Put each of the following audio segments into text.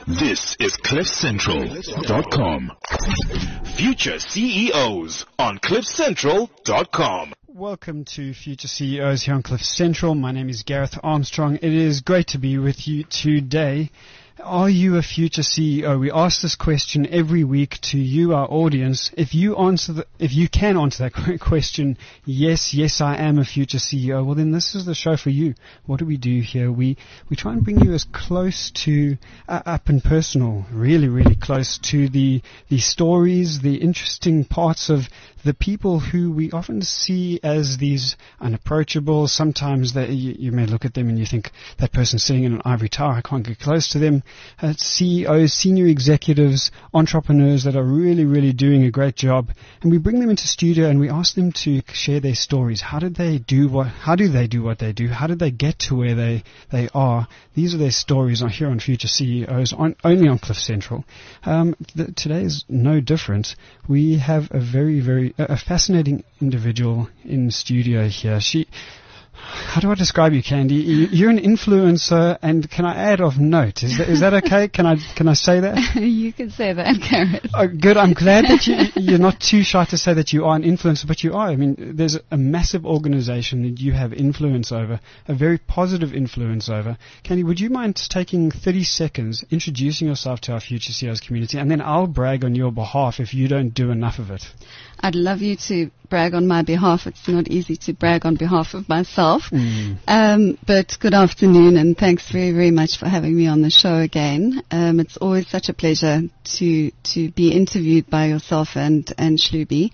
This is CliffCentral.com. Future CEOs on CliffCentral.com. Welcome to Future CEOs here on Cliff Central. My name is Gareth Armstrong. It is great to be with you today. Are you a future CEO? We ask this question every week to you, our audience. If you can answer that question, yes, I am a future CEO, well then this is the show for you. What do we do here? We try and bring you as close to, up and personal, really close to the stories, the interesting parts of the people who we often see as these unapproachable. Sometimes you may look at them and you think, that person's sitting in an ivory tower, I can't get close to them. CEOs, senior executives, entrepreneurs that are really doing a great job. And we bring them into studio and we ask them to share their stories. How do they do what they do? How did they get to where they are? These are their stories here on Future CEOs, only on Cliff Central. Today is no different. We have a very fascinating individual in studio here. How do I describe you, Candy? You're an influencer, and can I add of note? Is that okay? Can I say that? You can say that, Gareth. Oh, good. I'm glad that you're not too shy to say that you are an influencer, but you are. I mean, there's a massive organization that you have influence over, a very positive influence over. Candy, would you mind taking 30 seconds, introducing yourself to our Future CEOs community, and then I'll brag on your behalf if you don't do enough of it. I'd love you to brag on my behalf. It's not easy to brag on behalf of myself. But good afternoon, and thanks very much for having me on the show again. It's always such a pleasure to be interviewed by yourself and Shlubi,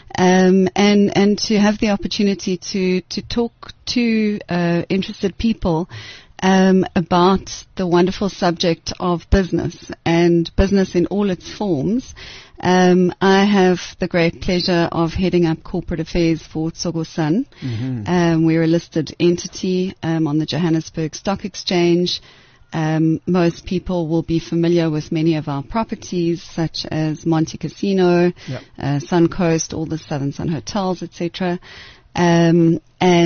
and to have the opportunity to talk to interested people about the wonderful subject of business and business in all its forms. I have the great pleasure of heading up corporate affairs for Tsogo Sun. We're a listed entity on the Johannesburg Stock Exchange. Most people will be familiar with many of our properties, such as Monte Casino, Suncoast, all the Southern Sun hotels, etc. When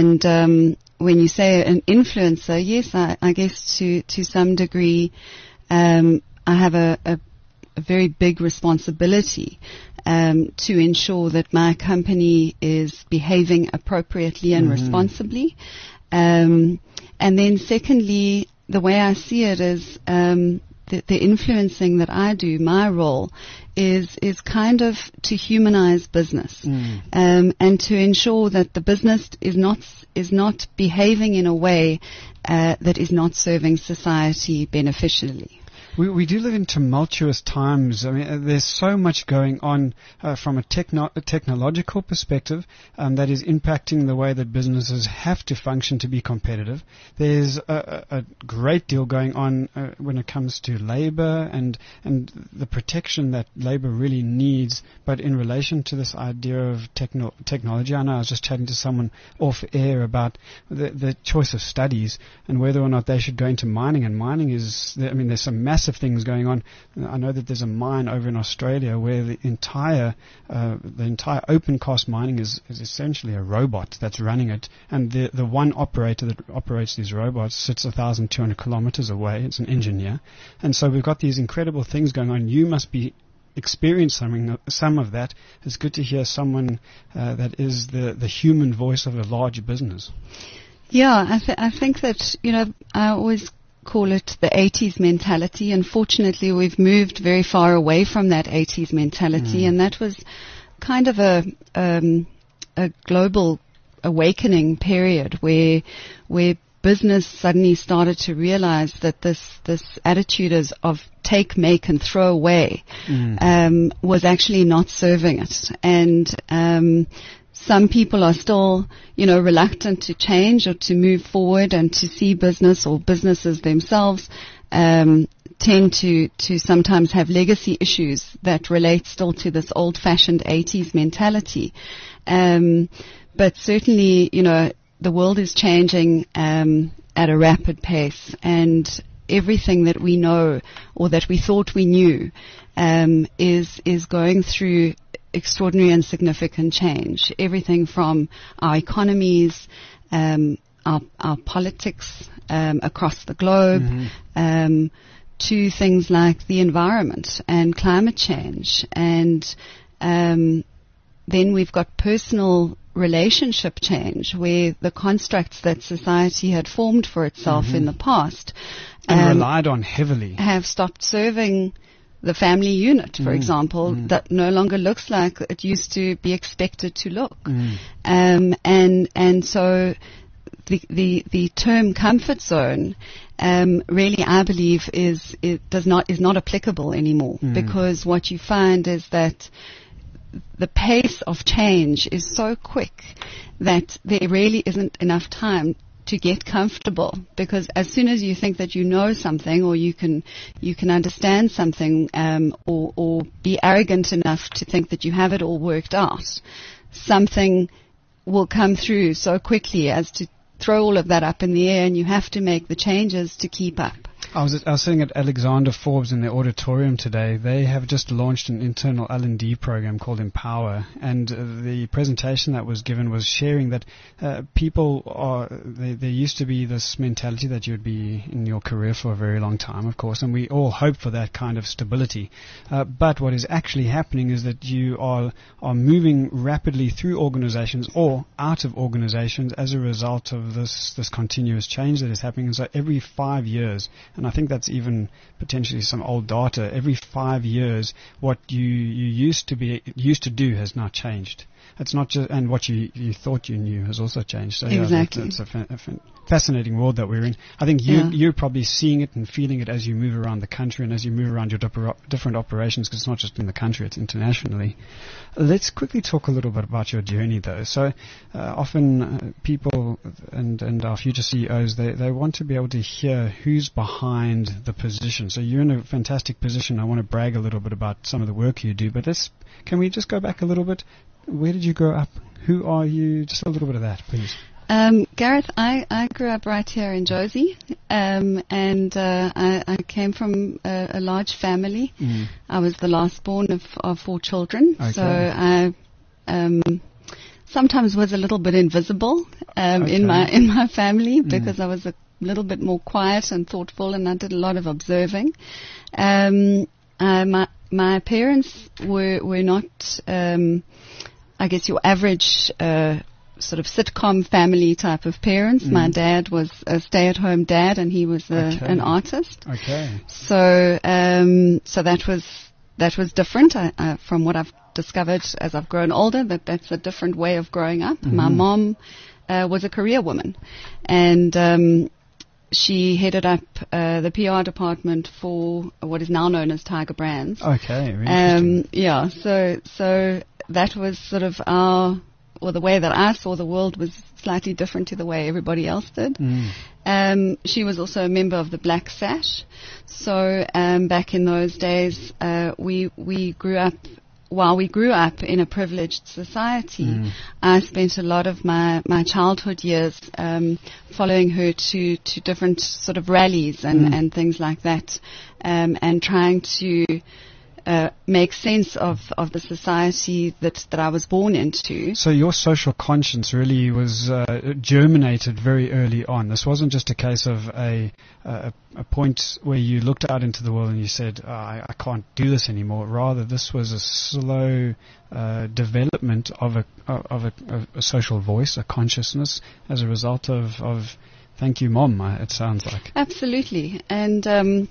you say an influencer, yes, I guess to some degree, I have a very big responsibility to ensure that my company is behaving appropriately and responsibly. And then secondly, the way I see it is the influencing that I do, my role, is kind of to humanize business and to ensure that the business is not behaving in a way that is not serving society beneficially. We do live in tumultuous times. I mean, there's so much going on from a technological perspective that is impacting the way that businesses have to function to be competitive. There's a great deal going on when it comes to labor and the protection that labor really needs. But in relation to this idea of technology, I know I was just chatting to someone off air about the choice of studies and whether or not they should go into mining. And mining there's some massive things going on. I know that there's a mine over in Australia where the entire open cast mining is essentially a robot that's running it, and the one operator that operates these robots sits 1,200 kilometers away. It's an engineer, and so we've got these incredible things going on. You must be experiencing some of that. It's good to hear someone that is the human voice of a large business. Yeah, I think that I always call it the 80s mentality. Unfortunately, we've moved very far away from that 80s mentality, and that was kind of a global awakening period where business suddenly started to realize that this attitude of take, make, and throw away was actually not serving it. And some people are still, reluctant to change or to move forward and to see business or businesses themselves tend to sometimes have legacy issues that relate still to this old-fashioned 80s mentality. But certainly, the world is changing at a rapid pace, and everything that we know or that we thought we knew is going through extraordinary and significant change. Everything from our economies, our politics across the globe, to things like the environment and climate change. And then we've got personal relationship change, where the constructs that society had formed for itself in the past and relied on heavily have stopped serving the family unit, for example, that no longer looks like it used to be expected to look. And so the term comfort zone really, I believe, is not applicable anymore, because what you find is that the pace of change is so quick that there really isn't enough time to get comfortable, because as soon as you think that you know something, or you can understand something, or be arrogant enough to think that you have it all worked out, something will come through so quickly as to throw all of that up in the air, and you have to make the changes to keep up. I was sitting at Alexander Forbes in the auditorium today. They have just launched an internal L&D program called Empower, and the presentation that was given was sharing that people there used to be this mentality that you'd be in your career for a very long time, of course, and we all hope for that kind of stability. But what is actually happening is that you are moving rapidly through organizations or out of organizations as a result of this continuous change that is happening. And so every 5 years, and I think that's even potentially some old data, every 5 years, what you used to do has now changed. It's not just, and what you thought you knew has also changed. So exactly. It's a fascinating world that we're in. I think you're probably seeing it and feeling it as you move around the country and as you move around your different operations, because it's not just in the country, it's internationally. Let's quickly talk a little bit about your journey, though. So often people and our future CEOs, they want to be able to hear who's behind the position. So you're in a fantastic position. I want to brag a little bit about some of the work you do, but can we just go back a little bit? Where did you grow up? Who are you? Just a little bit of that, please. Gareth, I grew up right here in Jozi, and I came from a large family. I was the last born of 4 children, so I sometimes was a little bit invisible in my family, because I was a little bit more quiet and thoughtful, and I did a lot of observing. My parents were not, I guess, your average sort of sitcom family type of parents. My dad was a stay-at-home dad, and he was an artist. Okay. So that was different from what I've discovered as I've grown older. That's a different way of growing up. My mom was a career woman, and she headed up the PR department for what is now known as Tiger Brands. Okay, really interesting. Yeah, so that was sort of the way that I saw the world was slightly different to the way everybody else did. She was also a member of the Black Sash. So back in those days, we grew up. While we grew up in a privileged society, I spent a lot of my childhood years following her to different sort of rallies and things like that, and trying to make sense of the society that I was born into. So your social conscience really was germinated very early on. This wasn't just a case of a point where you looked out into the world and you said, I can't do this anymore. Rather, this was a slow development of a social voice, a consciousness, as a result of thank you, Mom, it sounds like. Absolutely. And,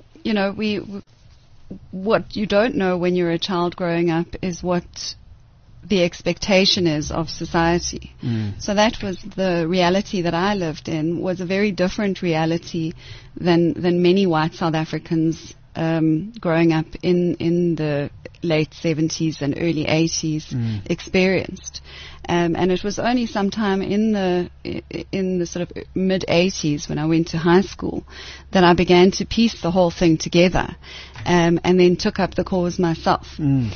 what you don't know when you're a child growing up is what the expectation is of society. So that was the reality that I lived in, was a very different reality than many white South Africans growing up in the late 70s and early 80s experienced. And it was only sometime in the sort of mid 80s when I went to high school that I began to piece the whole thing together, and then took up the cause myself.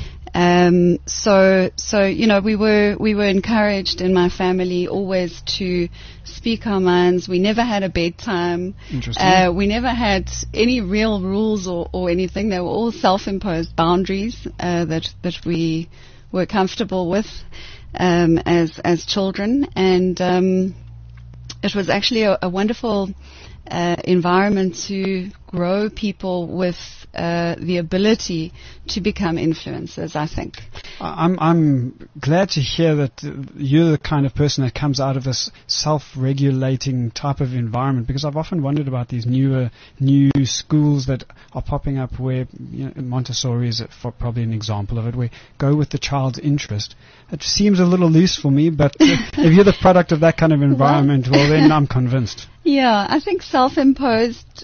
So we were encouraged in my family always to speak our minds. We never had a bedtime. Interesting. We never had any real rules or anything. They were all self-imposed boundaries that we were comfortable with as children, and it was actually a wonderful environment to grow people with the ability to become influencers, I think. I'm glad to hear that you're the kind of person that comes out of this self-regulating type of environment, because I've often wondered about these new schools that are popping up where, Montessori is probably an example of it, where go with the child's interest. It seems a little loose for me, but if you're the product of that kind of environment, well then I'm convinced. Yeah, I think self-imposed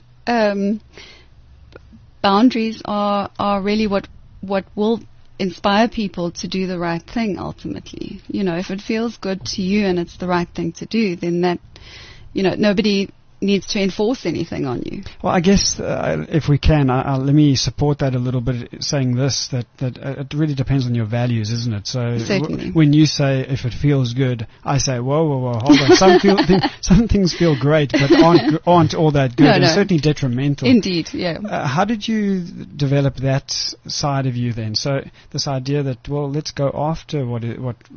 boundaries are really what will inspire people to do the right thing ultimately. If it feels good to you and it's the right thing to do, then that, nobody needs to enforce anything on you. Well, I guess if we can, let me support that a little bit, saying this, that it really depends on your values, isn't it? So Certainly. When you say if it feels good, I say, whoa, hold on. Some things feel great, but aren't all that good, and certainly detrimental. Indeed, yeah. How did you develop that side of you then? So this idea that, well, let's go after what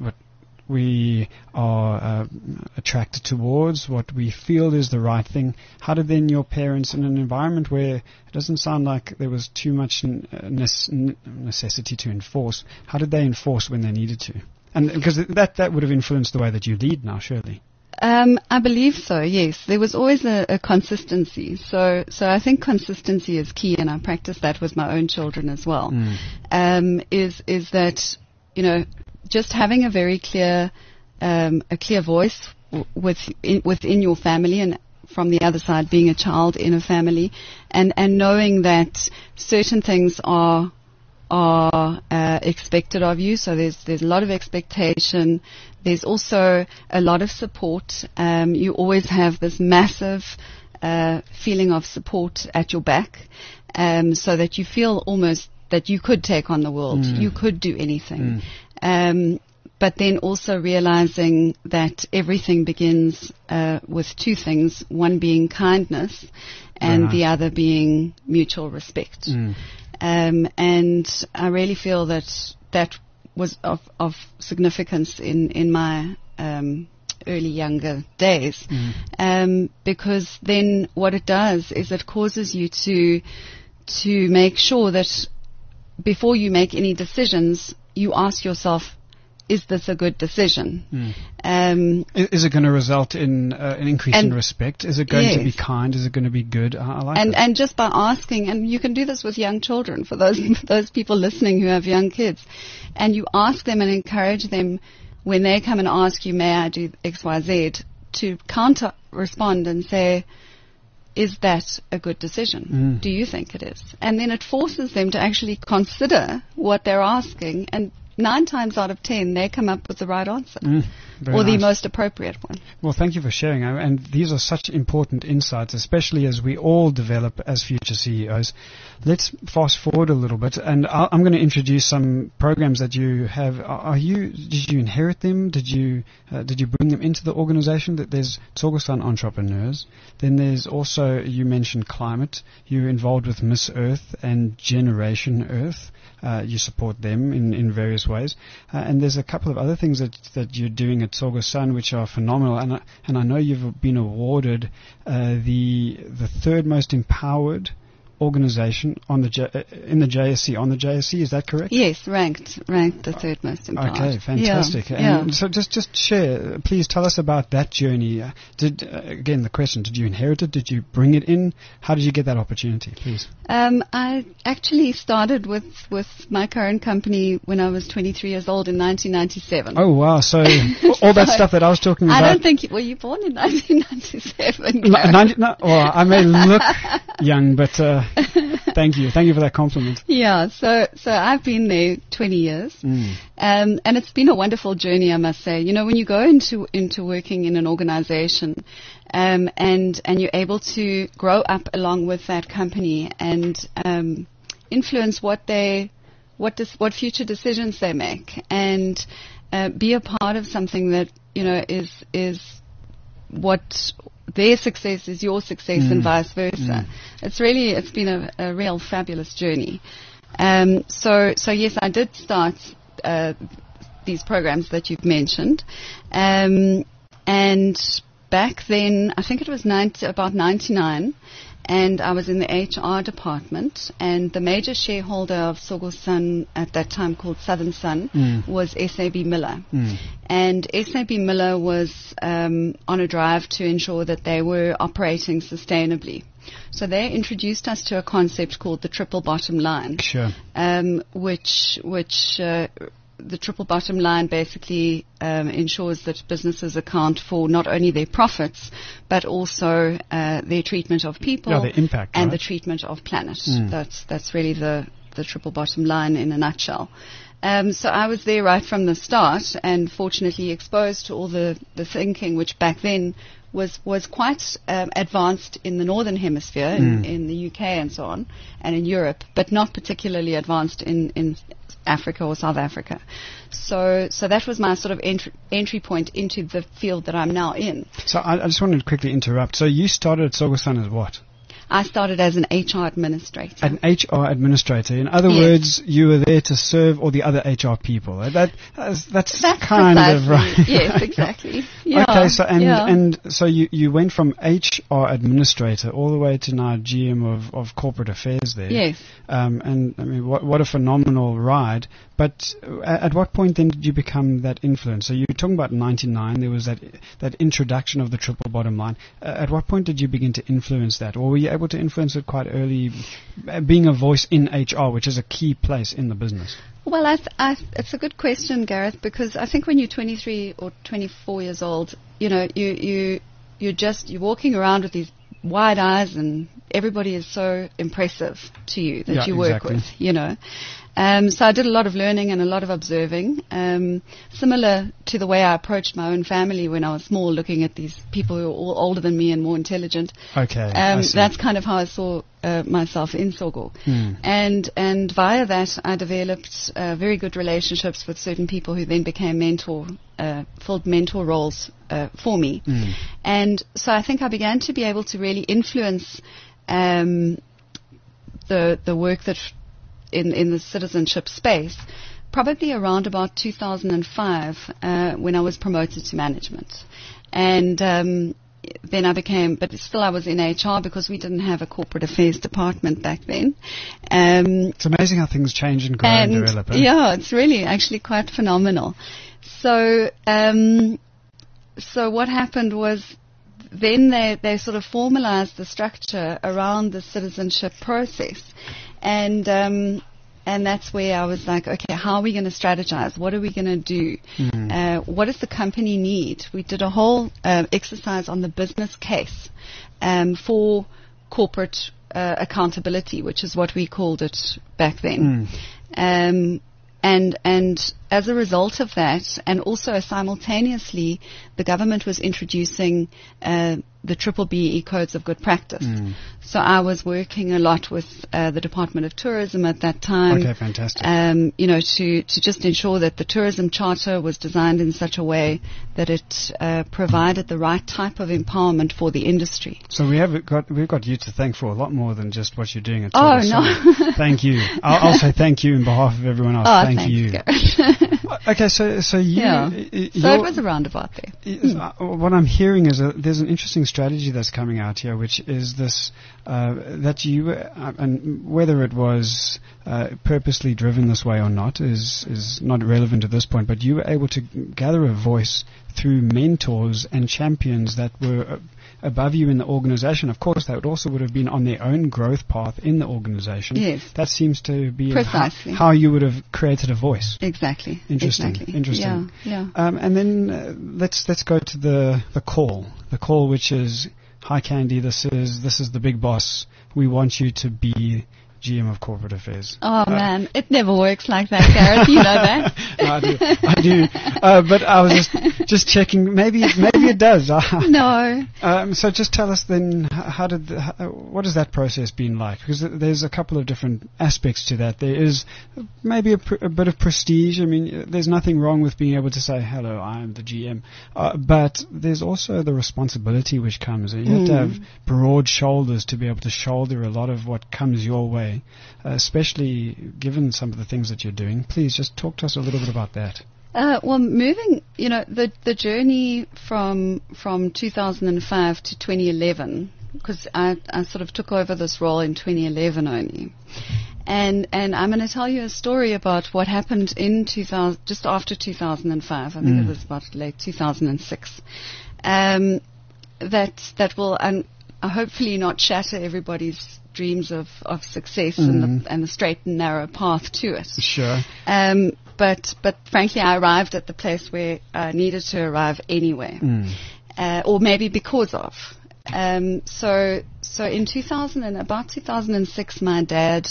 we are attracted towards, what we feel is the right thing. How did then your parents, in an environment where it doesn't sound like there was too much necessity to enforce, how did they enforce when they needed to? And because that would have influenced the way that you lead now, surely. I believe so, yes. There was always a consistency. So I think consistency is key, and I practice that with my own children as well. Is that, just having a very clear voice within your family, and from the other side being a child in a family, and knowing that certain things are expected of you. So there's a lot of expectation. There's also a lot of support. You always have this massive feeling of support at your back, so that you feel almost that you could take on the world. You could do anything. But then also realizing that everything begins with two things, one being kindness and the other being mutual respect. And I really feel that was of significance in my early younger days, because then what it does is it causes you to make sure that before you make any decisions, you ask yourself, is this a good decision? Is it going to result in an increase in respect? Is it going to be kind? Is it going to be good? I like that. And just by asking, and you can do this with young children, for those people listening who have young kids, and you ask them and encourage them when they come and ask you, may I do X, Y, Z, to counter respond and say, is that a good decision? Do you think it is? And then it forces them to actually consider what they're asking, and 9 times out of 10, they come up with the right answer, or the most appropriate one. Well, thank you for sharing. And these are such important insights, especially as we all develop as future CEOs. Let's fast forward a little bit, and I'm going to introduce some programs that you have. Did you inherit them? Did you bring them into the organization? There's Tsogosan Entrepreneurs. Then there's also, you mentioned climate. You're involved with Miss Earth and Generation Earth. You support them in various ways. And there's a couple of other things that you're doing at Tsogosan which are phenomenal. And I know you've been awarded the third most empowered organization in the JSE. On the JSE, is that correct? Yes, ranked the third most empowered. Okay, fantastic. Yeah. And so just share, please tell us about that journey. Again, the question, did you inherit it? Did you bring it in? How did you get that opportunity, please? I actually started with my current company when I was 23 years old in 1997. Oh, wow. So all that stuff that I was talking about. I don't think were you born in 1997? Well, I may look young, but thank you for that compliment. Yeah, so I've been there 20 years, and it's been a wonderful journey, I must say. When you go into working in an organization, and you're able to grow up along with that company and influence what future decisions they make, and be a part of something that is what their success is your success and vice versa. It's been a real fabulous journey. So yes, I did start these programs that you've mentioned, and back then, I think it was about 99, and I was in the HR department, and the major shareholder of Sogo Sun at that time, called Southern Sun, was SAB Miller. And SAB Miller was on a drive to ensure that they were operating sustainably. So they introduced us to a concept called the triple bottom line, Sure. which the triple bottom line basically ensures that businesses account for not only their profits, but also their treatment of people, the impact, and right? the treatment of planet. That's really the triple bottom line in a nutshell. So I was there right from the start, and fortunately exposed to all the thinking, which back then was quite advanced in the Northern Hemisphere, in the UK and so on, and in Europe, but not particularly advanced in Africa or South Africa. So that was my sort of entry point into the field that I'm now in. So I just wanted to quickly interrupt. So you started at Sogo Sun as what? I started as an HR administrator. An HR administrator. In other Yes. words, you were there to serve all the other HR people. That's kind of precisely. right. Yes, exactly. Yeah, Okay, so yeah. and so you went from HR administrator all the way to now GM of corporate affairs there. Yes. And I mean, what a phenomenal ride. But at what point then did you become that influence? So you were talking about 99. There was that introduction of the triple bottom line. At what point did you begin to influence that, or were you able to influence it quite early, being a voice in HR, which is a key place in the business? Well, it's a good question, Gareth, because I think when you're 23 or 24 years old, you know, you're walking around with these wide eyes, and everybody is so impressive to you that you work exactly. with, you know. So I did a lot of learning and a lot of observing, similar to the way I approached my own family when I was small, looking at these people who were all older than me and more intelligent. Okay, I see. That's kind of how I saw myself in Sogo. And via that, I developed very good relationships with certain people who then became filled mentor roles for me. And so I think I began to be able to really influence the work that in the citizenship space, probably around about 2005, when I was promoted to management. And then I became, but still I was in HR because we didn't have a corporate affairs department back then. It's amazing how things change and grow and develop. Yeah, it's really actually quite phenomenal. So what happened was, then they sort of formalized the structure around the citizenship process. And that's where I was like, okay, how are we going to strategize? What are we going to do? What does the company need? We did a whole exercise on the business case for corporate accountability, which is what we called it back then. And as a result of that, and also simultaneously, the government was introducing the Triple BE Codes of Good Practice. So I was working a lot with the Department of Tourism at that time. Okay, fantastic. You know, to just ensure that the tourism charter was designed in such a way that it provided the right type of empowerment for the industry. So we've got you to thank for a lot more than just what you're doing at Oh, Sogo. no. Thank you. I'll say thank you in behalf of everyone else. Oh, thank thanks, you. Gareth. Okay, so you. Yeah. So it was a roundabout there. What I'm hearing is there's an interesting strategy that's coming out here, which is this that you and whether it was purposely driven this way or not is not relevant at this point. But you were able to gather a voice through mentors and champions that were above you in the organization. Of course, that also would have been on their own growth path in the organization. Yes. That seems to be Precisely. how you would have created a voice. Exactly. Interesting. Exactly. Interesting. Yeah. And then let's go to the call, which is, hi Candy, this is the big boss. We want you to be GM of Corporate Affairs. Oh man, it never works like that, Gareth. You know that. No, I do. But I was just checking. Maybe it does. No. So just tell us then, what has that process been like? Because there's a couple of different aspects to that. There is maybe a bit of prestige. I mean, there's nothing wrong with being able to say, hello, I am the GM. But there's also the responsibility which comes. You have to have broad shoulders to be able to shoulder a lot of what comes your way, especially given some of the things that you're doing. Please just talk to us a little bit about that. Well, moving, the journey from 2005 to 2011, because I sort of took over this role in 2011 only. And I'm going to tell you a story about what happened in just after 2005. I think it was about late 2006. That will hopefully not shatter everybody's dreams of success and the straight and narrow path to it. Sure. But frankly, I arrived at the place where I needed to arrive anyway, or maybe because of. So in about 2006, my dad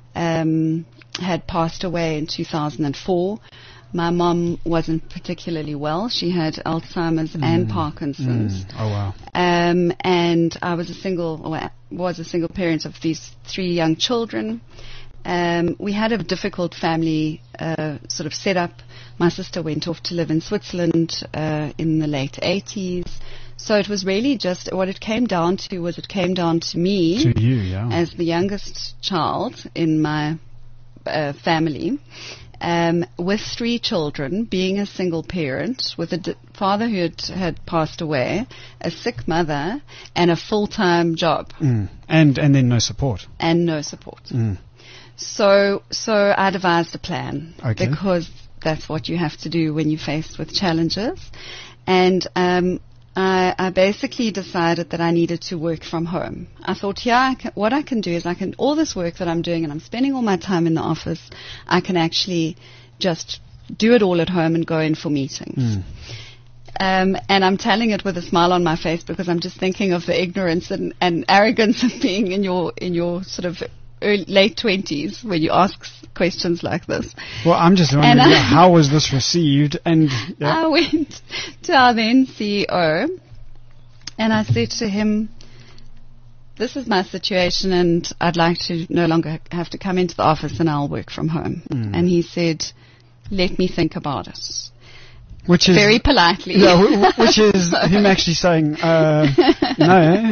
had passed away in 2004. My mom wasn't particularly well. She had Alzheimer's and Parkinson's. Oh wow! And I was a single parent of these 3 young children. We had a difficult family sort of setup. My sister went off to live in Switzerland in the late 80s. So it was really just what it came down to me to you, yeah, as the youngest child in my family. With 3 children, being a single parent, with a father who had passed away, a sick mother, and a full-time job. And then no support. And no support. So I devised a plan. Okay. Because that's what you have to do when you're faced with challenges. And I basically decided that I needed to work from home. I thought, what I can do is all this work that I'm doing, and I'm spending all my time in the office, I can actually just do it all at home and go in for meetings. And I'm telling it with a smile on my face because I'm just thinking of the ignorance and arrogance of being in your sort of late 20s when you ask questions like this. Well, I'm just wondering, how was this received? And I went to our then CEO and I said to him, this is my situation and I'd like to no longer have to come into the office and I'll work from home. And he said, let me think about it. Which is very politely. Yeah, which is him actually saying, no.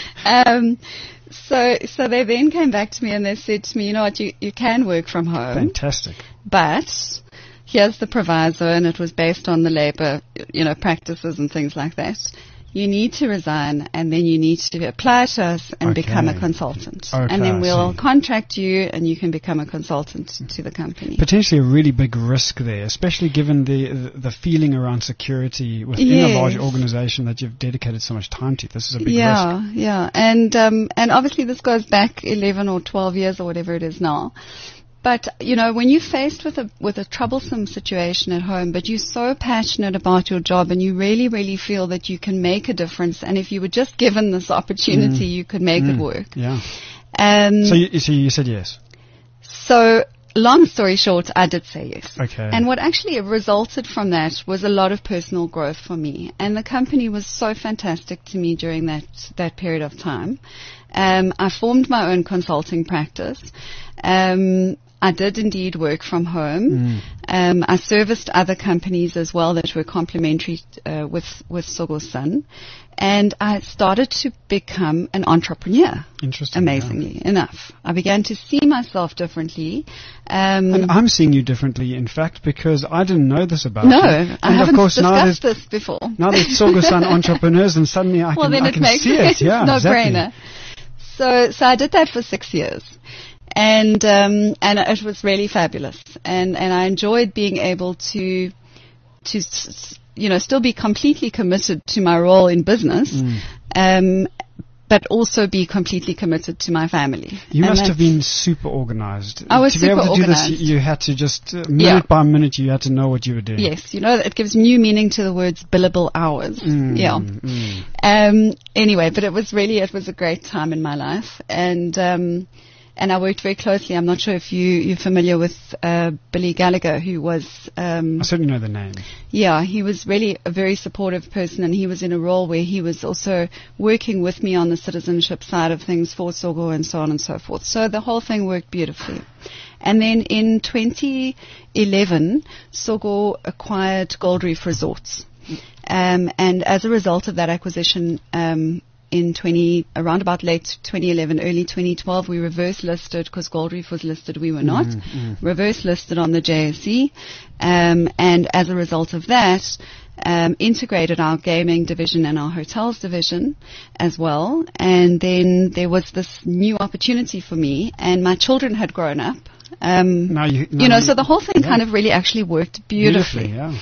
So they then came back to me and they said to me, you know what, you can work from home. Fantastic. But here's the proviso, and it was based on the labor, practices and things like that. You need to resign and then you need to apply to us and become a consultant. Okay, and then we'll contract you and you can become a consultant to the company. Potentially a really big risk there, especially given the feeling around security within a large organization that you've dedicated so much time to. This is a big risk. Yeah. And obviously this goes back 11 or 12 years or whatever it is now. But, when you're faced with a troublesome situation at home, but you're so passionate about your job and you really, really feel that you can make a difference, and if you were just given this opportunity, you could make it work. Yeah. So you said yes? So, long story short, I did say yes. Okay. And what actually resulted from that was a lot of personal growth for me. And the company was so fantastic to me during that period of time. I formed my own consulting practice. I did indeed work from home. I serviced other companies as well that were complementary with Sogo Sun. And I started to become an entrepreneur. Interesting. Amazingly enough. I began to see myself differently. And I'm seeing you differently, in fact, because I didn't know this about you. I haven't discussed this before. Now there's Sogo Sun entrepreneurs and suddenly I can see it. Yeah, no exactly. brainer. So I did that for 6 years. And it was really fabulous. And I enjoyed being able to still be completely committed to my role in business, but also be completely committed to my family. You must have been super organized. I was super organized. To be able to do this, you had to just, minute by minute, you had to know what you were doing. Yes, it gives new meaning to the words billable hours. Anyway, but it was a great time in my life. And I worked very closely. I'm not sure if you're familiar with Billy Gallagher, who was... I certainly know the name. Yeah, he was really a very supportive person, and he was in a role where he was also working with me on the citizenship side of things for Sogo and so on and so forth. So the whole thing worked beautifully. And then in 2011, Sogo acquired Gold Reef Resorts. And as a result of that acquisition... around about late 2011, early 2012. We reverse listed because Gold Reef was listed. We were not. Reverse listed on the JSE. And as a result of that, integrated our gaming division and our hotels division as well. And then there was this new opportunity for me, and my children had grown up. So the whole thing kind of really actually worked beautifully. Yeah.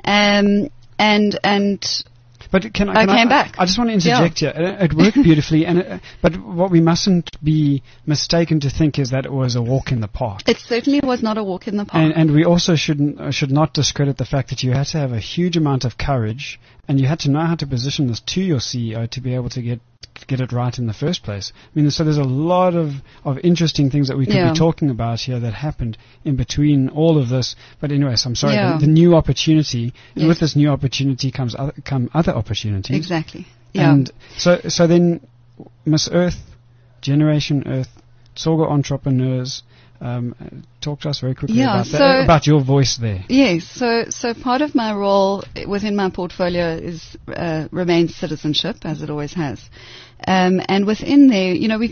But I came back. I just want to interject here. It worked beautifully, but what we mustn't be mistaken to think is that it was a walk in the park. It certainly was not a walk in the park. And we also should not discredit the fact that you had to have a huge amount of courage, and you had to know how to position this to your CEO to be able to get it right in the first place. I mean, so there's a lot of interesting things that we could be talking about here that happened in between all of this. But anyways, I'm sorry. The new opportunity, and with this new opportunity come other opportunities. Exactly. Yeah. And so then Miss Earth, Generation Earth, Tsogo Entrepreneurs, talk to us very quickly about your voice there. Yes, so part of my role within my portfolio remains citizenship, as it always has. And within there,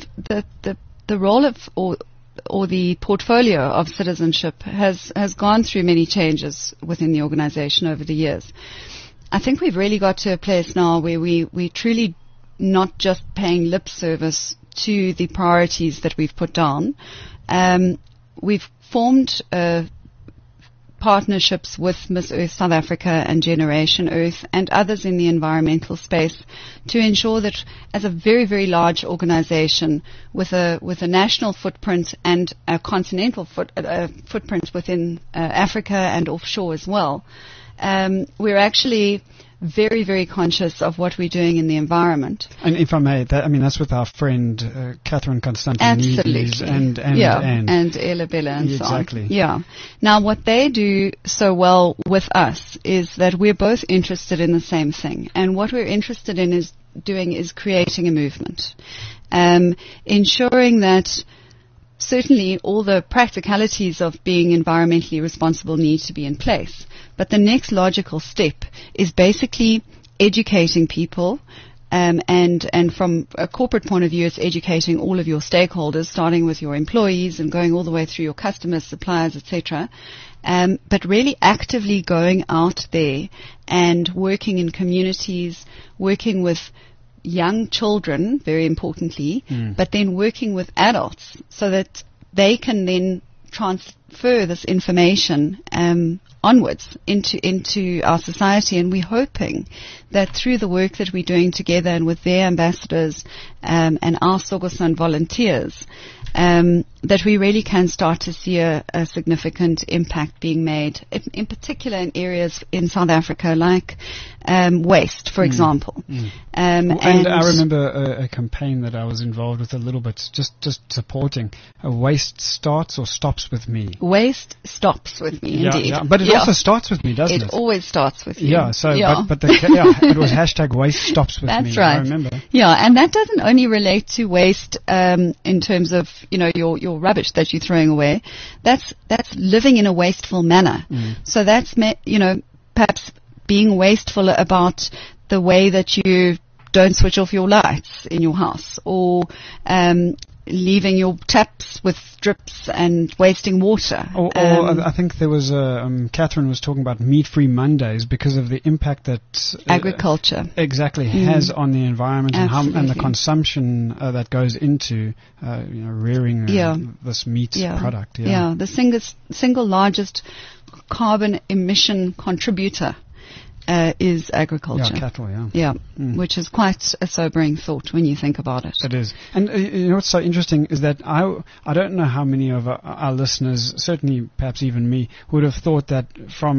the role of or the portfolio of citizenship has gone through many changes within the organization over the years. I think we've really got to a place now where we truly not just paying lip service to the priorities that we've put down. We've formed partnerships with Miss Earth South Africa and Generation Earth and others in the environmental space to ensure that as a very, very large organization with a national footprint and a continental footprint within Africa and offshore as well, we're actually very, very conscious of what we're doing in the environment. And if I may, that's with our friend Catherine Constantinidis and Ella Bella and so on. Exactly. Yeah. Now, what they do so well with us is that we're both interested in the same thing, and what we're interested in is creating a movement, ensuring that. Certainly, all the practicalities of being environmentally responsible need to be in place. But the next logical step is basically educating people, and from a corporate point of view, it's educating all of your stakeholders, starting with your employees and going all the way through your customers, suppliers, etc. But really actively going out there and working in communities, working with young children, very importantly, but then working with adults so that they can then transfer this information onwards into our society. And we're hoping that through the work that we're doing together and with their ambassadors and our Sogosan volunteers, that we really can start to see a significant impact being made, in particular in areas in South Africa like waste, for example. And I remember a campaign that I was involved with a little bit, just supporting. Waste starts or stops with me. Waste stops with me, indeed. Yeah, but it also starts with me, doesn't it? It always starts with you. Yeah, so, but it was hashtag waste stops with me. That's right. I remember. Yeah, and that doesn't only relate to waste in terms of, your rubbish that you're throwing away. That's living in a wasteful manner. So that's, perhaps being wasteful about the way that you don't switch off your lights in your house, or leaving your taps with drips and wasting water. Or I think there was Catherine was talking about meat-free Mondays because of the impact that agriculture has on the environment and the consumption that goes into rearing this meat product. Yeah, the single largest carbon emission contributor is agriculture. Yeah, cattle, which is quite a sobering thought when you think about it. It is. And what's so interesting is that I don't know how many of our listeners, certainly perhaps even me, would have thought that from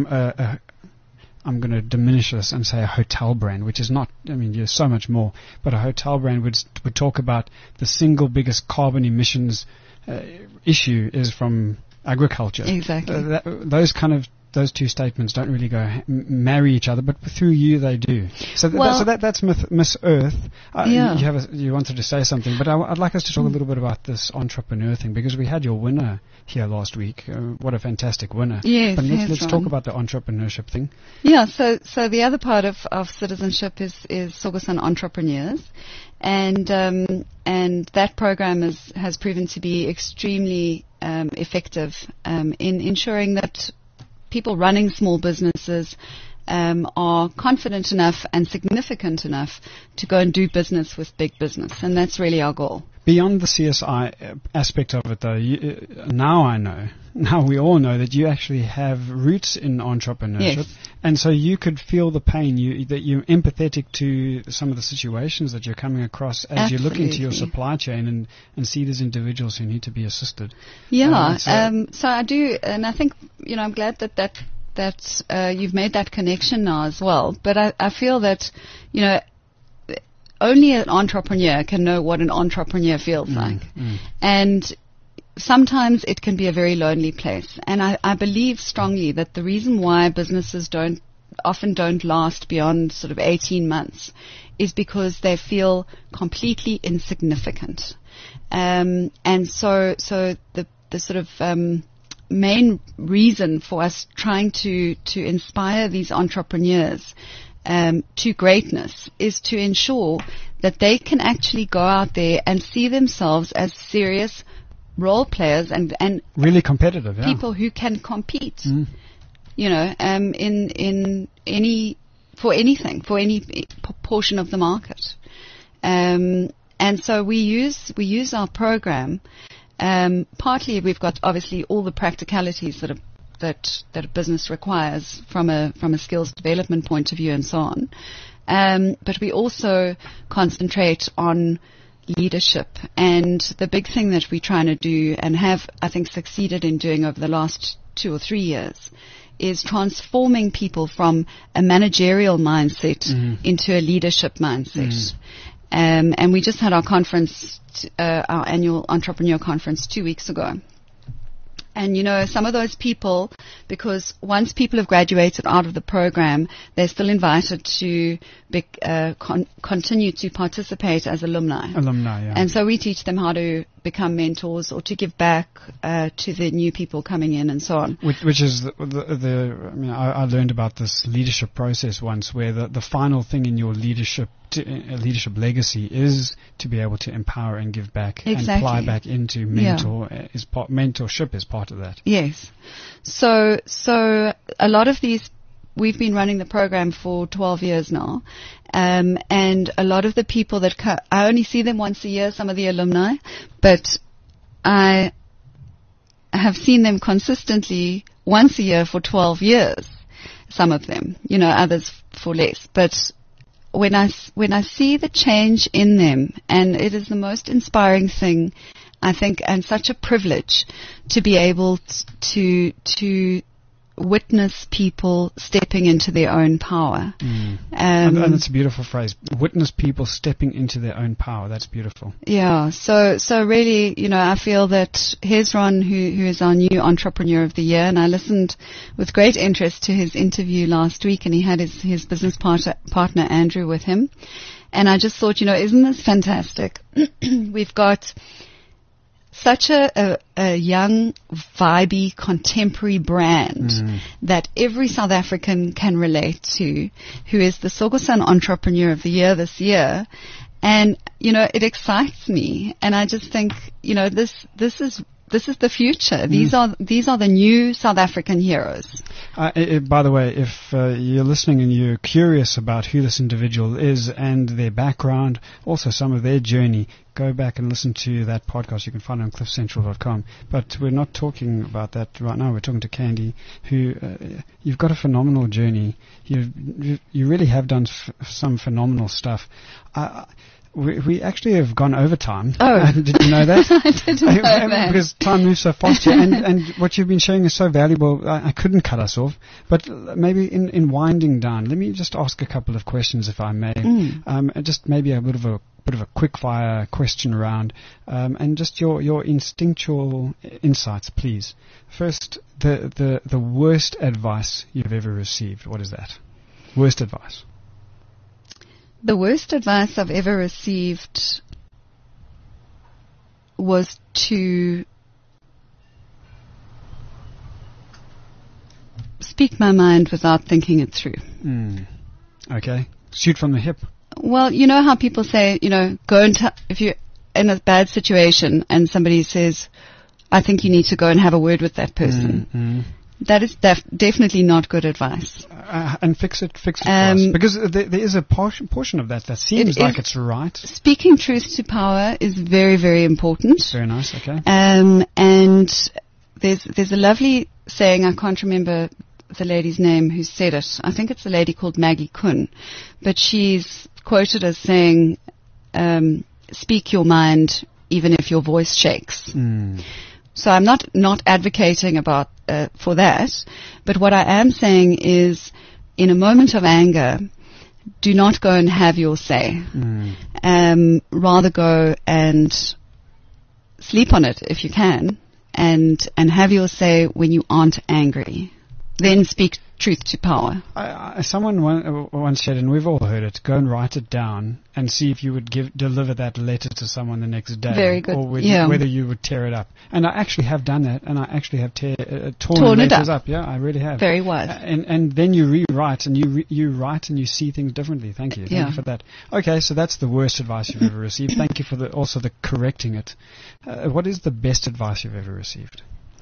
I'm going to diminish this and say a hotel brand, which is not, there's so much more, but a hotel brand would talk about the single biggest carbon emissions issue is from agriculture. Exactly. Those kind of those two statements don't really marry each other, but through you they do. So that's Miss Earth. You wanted to say something, but I'd like us to talk a little bit about this entrepreneur thing, because we had your winner here last week. What a fantastic winner! Yes, but let's talk about the entrepreneurship thing. Yeah. So the other part of citizenship is Sogosan Entrepreneurs. And that program has proven to be extremely effective in ensuring that people running small businesses are confident enough and significant enough to go and do business with big business, and that's really our goal. Beyond the CSI aspect of it, though, now we all know that you actually have roots in entrepreneurship, yes. And so you could feel the pain, that you're empathetic to some of the situations that you're coming across as Absolutely. You look into your supply chain and see these individuals who need to be assisted. Yeah, so I do, and I think, I'm glad that you've made that connection now as well, but I feel that, only an entrepreneur can know what an entrepreneur feels like. And sometimes it can be a very lonely place. And I believe strongly that the reason why businesses often don't last beyond sort of 18 months is because they feel completely insignificant. And so the sort of main reason for us trying to inspire these entrepreneurs to greatness is to ensure that they can actually go out there and see themselves as serious role players and really competitive, people who can compete, in any portion of the market. And so we use our program. Partly we've got obviously all the practicalities that a business requires from a skills development point of view and so on. But we also concentrate on leadership, and the big thing that we're trying to do and have, I think, succeeded in doing over the last 2 or 3 years is transforming people from a managerial mindset into a leadership mindset. And we just had our conference, our annual entrepreneur conference 2 weeks ago. And, some of those people, because once people have graduated out of the program, they're still invited to continue to participate as alumni. Yeah. And so we teach them how to become mentors or to give back to the new people coming in and so on. Which is I learned about this leadership process once, where the final thing in your leadership legacy is to be able to empower and give back and apply back into mentor. Mentorship is part of that. Yes. So a lot of these, we've been running the program for 12 years now, and a lot of the people that I only see them once a year, some of the alumni, but I have seen them consistently once a year for 12 years, some of them, others for less. But when I see the change in them, and it is the most inspiring thing, I think, and such a privilege to be able to witness people stepping into their own power. And it's a beautiful phrase. Witness people stepping into their own power. That's beautiful. Yeah. So really, I feel that here's Ron, who is our new Entrepreneur of the Year, and I listened with great interest to his interview last week, and he had his business partner Andrew with him. And I just thought, isn't this fantastic? We've got such a young, vibey, contemporary brand that every South African can relate to, who is the Sogosan Entrepreneur of the Year this year. And, it excites me. And I just think, this is the future. These are the new South African heroes. By the way, if you're listening and you're curious about who this individual is and their background, also some of their journey, go back and listen to that podcast. You can find it on cliffcentral.com. But we're not talking about that right now. We're talking to Candy, who you've got a phenomenal journey. You really have done some phenomenal stuff. we actually have gone over time. Oh. Did you know that? I didn't know that. Because time moves so fast here, and what you've been sharing is so valuable. I couldn't cut us off, but maybe in winding down, let me just ask a couple of questions, if I may. Just maybe a bit of a quick fire question round, and just your instinctual insights, please. First, the worst advice you've ever received. What is that? Worst advice. The worst advice I've ever received was to speak my mind without thinking it through. Okay. Shoot from the hip. Well, you know how people say, go and if you're in a bad situation and somebody says, I think you need to go and have a word with that person. That is definitely not good advice. And fix it for us. Because there is a portion of that seems like it's right. Speaking truth to power is very, very important. Very nice, okay. And there's a lovely saying, I can't remember the lady's name who said it. I think it's a lady called Maggie Kuhn. But she's quoted as saying, speak your mind even if your voice shakes. So I'm not advocating about for that, but what I am saying is, in a moment of anger, do not go and have your say. Rather go and sleep on it if you can, and have your say when you aren't angry. Then speak truth to power. Someone once said, and we've all heard it, go and write it down and see if you would deliver that letter to someone the next day. Very good. Or whether you would tear it up. And I actually have done that, and I actually have torn letters up. Yeah, I really have. Very wise. And then you rewrite, and you write and you see things differently. Thank you. Thank you for that. Okay, so that's the worst advice you've ever received. Thank you for also the correcting it. What is the best advice you've ever received?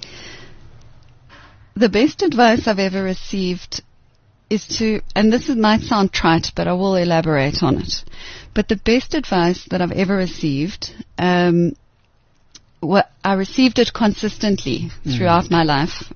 The best advice I've ever received is to, and this might sound trite, but I will elaborate on it. But the best advice that I've ever received, I received it consistently throughout my life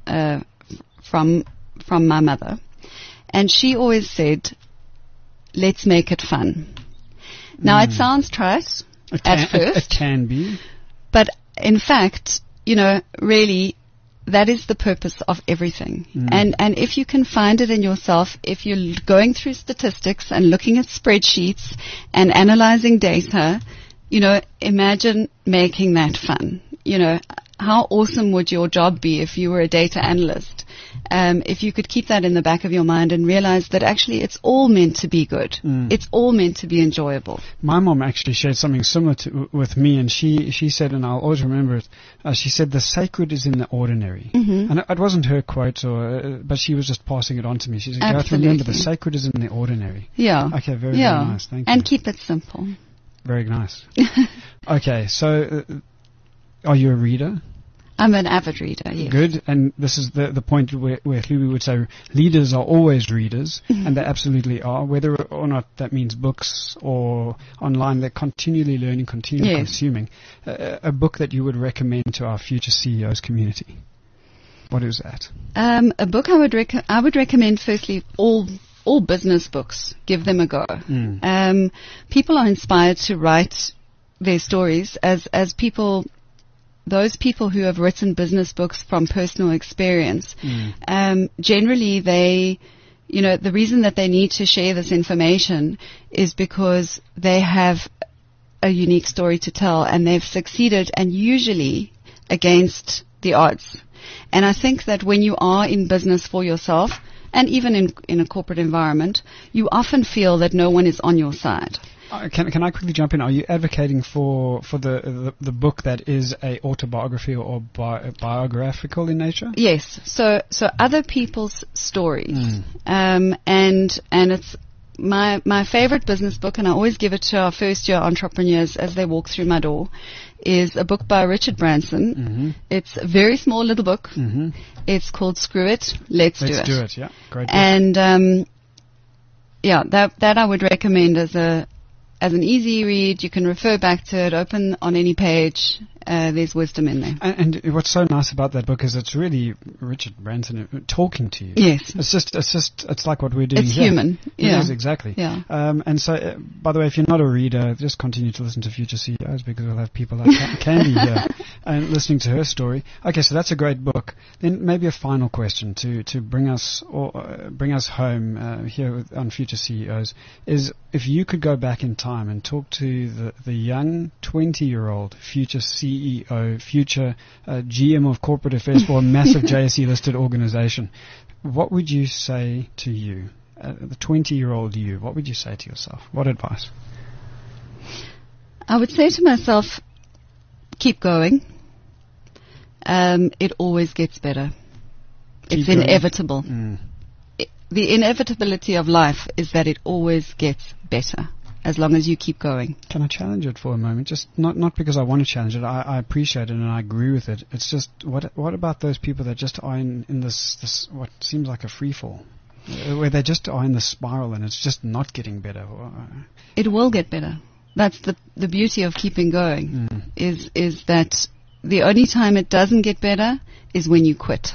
from my mother, and she always said, "Let's make it fun." Now it sounds trite at first. It can be, but in fact, really. That is the purpose of everything. And if you can find it in yourself, if you're going through statistics and looking at spreadsheets and analyzing data, imagine making that fun. How awesome would your job be if you were a data analyst? If you could keep that in the back of your mind and realize that actually it's all meant to be good. It's all meant to be enjoyable. My mom actually shared something similar with me, and she said, and I'll always remember it, she said, the sacred is in the ordinary. And it wasn't her quote, but she was just passing it on to me. She said, Gareth, remember, the sacred is in the ordinary. Yeah. Okay, very nice. Thank you. And keep it simple. Very nice. Okay, so are you a reader? I'm an avid reader, yes. Good, and this is the point where Hlubi would say leaders are always readers, and they absolutely are, whether or not that means books or online. They're continually learning, continually consuming. A book that you would recommend to our future CEOs community, what is that? A book I would recommend, firstly, all business books. Give them a go. People are inspired to write their stories as people. Those people who have written business books from personal experience, generally the reason that they need to share this information is because they have a unique story to tell, and they've succeeded, and usually against the odds. And I think that when you are in business for yourself, and even in a corporate environment, you often feel that no one is on your side. Can I quickly jump in? Are you advocating for the book that is a autobiography or biographical in nature? Yes. So other people's stories, and it's my favorite business book, and I always give it to our first year entrepreneurs as they walk through my door, is a book by Richard Branson. It's a very small little book. It's called Screw It, Let's Do It. Let's do it. Yeah, great book. And that I would recommend as as an easy read. You can refer back to it, open on any page. There's wisdom in there. And what's so nice about that book is it's really Richard Branson talking to you. Yes. It's like what we're doing It's here. human. Yeah. It is, exactly. Yeah. And so, by the way, if you're not a reader, just continue to listen to Future CEOs, because we'll have people like Candy here and listening to her story. Okay, so that's a great book. Then maybe a final question to bring us home here on Future CEOs is, if you could go back in time and talk to the young 20-year-old future CEO, future GM of corporate affairs for a massive JSE listed organization, what would you say to you, the 20-year-old you? What would you say to yourself? What advice? I would say to myself, keep going. It always gets better. It's inevitable. The inevitability of life is that it always gets better as long as you keep going. Can I challenge it for a moment? Just not because I want to challenge it. I appreciate it and I agree with it. It's just, what about those people that just are in this what seems like a free fall, where they just are in the spiral and it's just not getting better? It will get better. That's the beauty of keeping going, is that the only time it doesn't get better is when you quit.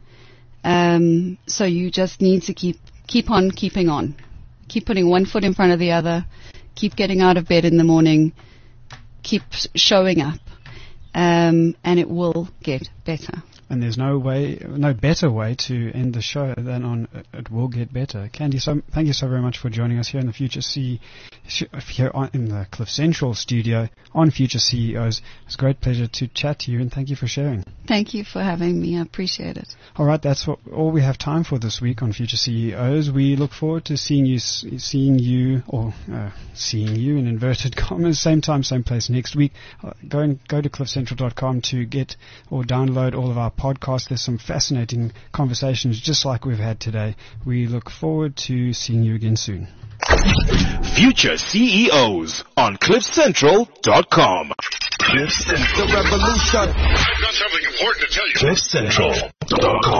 So you just need to keep on keeping on. Keep putting one foot in front of the other. Keep getting out of bed in the morning. Keep showing up. And it will get better. And there's no better way to end the show than on "It Will Get Better." Candy, thank you so very much for joining us here in the Future in the Cliff Central studio on Future CEOs. It's a great pleasure to chat to you, and thank you for sharing. Thank you for having me. I appreciate it. All right, that's all we have time for this week on Future CEOs. We look forward to seeing you in inverted commas, same time, same place next week. Go to cliffcentral.com to get or download all of our podcasts. There's some fascinating conversations just like we've had today. We look forward to seeing you again soon. Future CEOs on cliffcentral.com. The revolution. I've got something important to tell you. cliffcentral.com.